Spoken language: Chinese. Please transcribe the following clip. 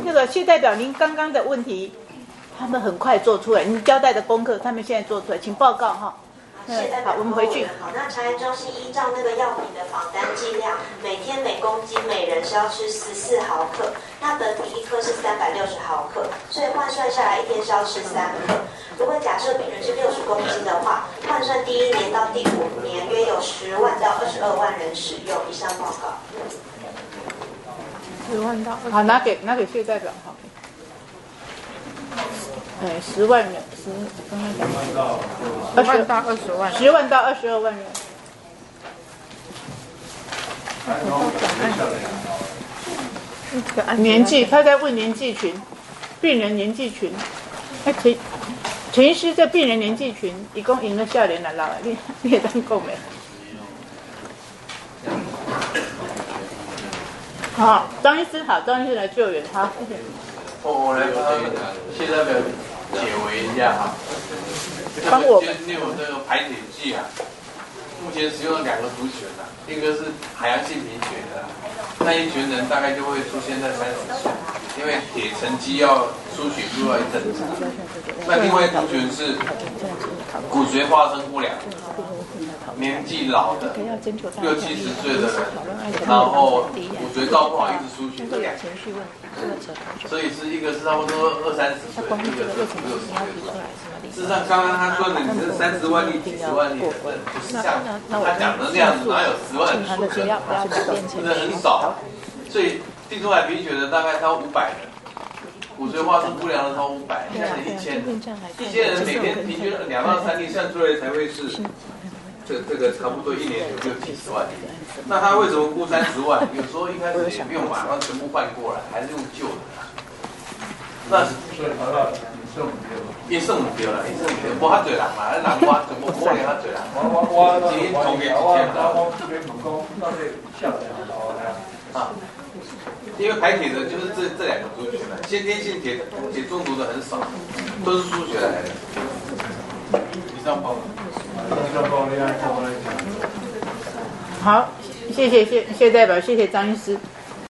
那个谢代表，您刚刚的问题，他们很快做出来，您交代的功课，他们现在做出来，请报告哈。好，我们回去。 好，那查验中心依照那个药品的仿单剂量，每天每公斤每人是要吃14毫克，那本体一颗是360毫克，所以换算下来一天是要吃3克。如果假设病人是60公斤的话，换算第1年到第5年约有10万到22万人使用。以上报告。 10万到好，拿给谢代表好。10万人刚刚讲 10万到20万 ，10万到22万人。年纪，他在问年纪群，病人年纪群。陈医师这病人年纪群，一共赢了少年了老，你也当够没？好，张医师好，张医师来救援，好，谢谢。 我来帮谢代表解围一下哈。 帮我捐六这个排铁剂啊，目前使用了2个族群啊，一个是海洋性贫血的，那一群人大概就会出现在30岁，因为铁沉积要输血需要一阵子。那另外一族群是骨髓化生不良，年纪老的，60、70岁的人，然后骨髓道不好意思输血，这2群。所以是一个是差不多20、30岁，一个是60岁。事实上，刚刚他说的你是30万例、几十万例的人，不是像他讲的那样子，哪有10万数人？真的很少。所以地中海贫血的大概超500人，骨髓化生不良的超500，现在1000人每天平均2到3例，算出来才会是这个差不多1年就几十万例。那他为什么估30万？有时候一开始也不用马上全部换过来，还是用旧的。那医生唔对啦，医生唔对，无遐侪人嘛，人我全部可能遐侪人。我今天统计1000啊，因为排铁的就是这2个族群了，先天性铁中毒的很少，都是输血来的。以上报告。 好，谢谢代表，谢谢张医师。